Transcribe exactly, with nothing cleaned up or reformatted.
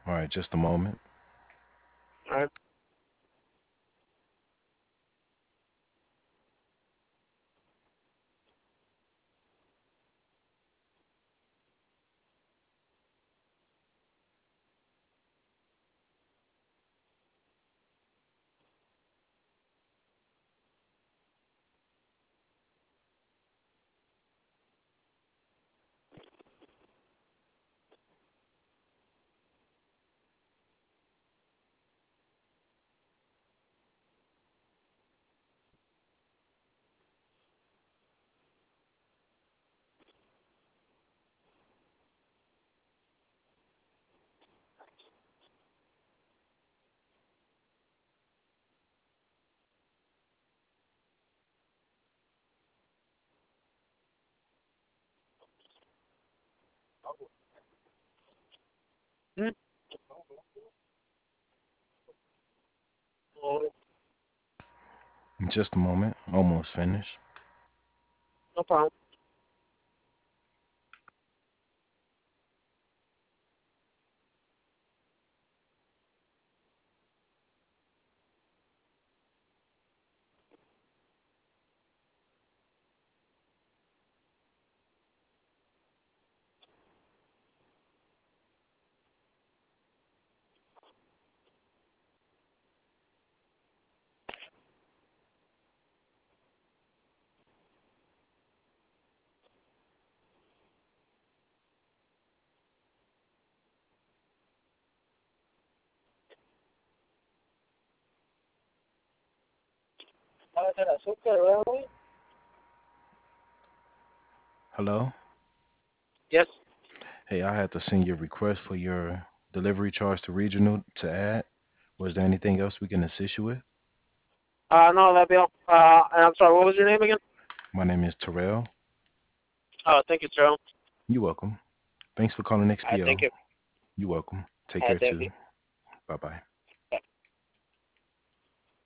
All right, just a moment. All right. Hmm. Oh, Just a moment. Almost finished. no problem. Ah, del azúcar, ¿verdad, güey? Hello? Yes. Hey, I had to send you a request for your delivery charge to regional to add. Was there anything else we can assist you with? Uh, no, that'd be all. Uh, and I'm sorry, what was your name again? My name is Terrell. Oh, thank you, sir. All You're welcome. Thanks for calling right, X P O. thank you. You're welcome. Take All right, care thank too. you. Bye bye.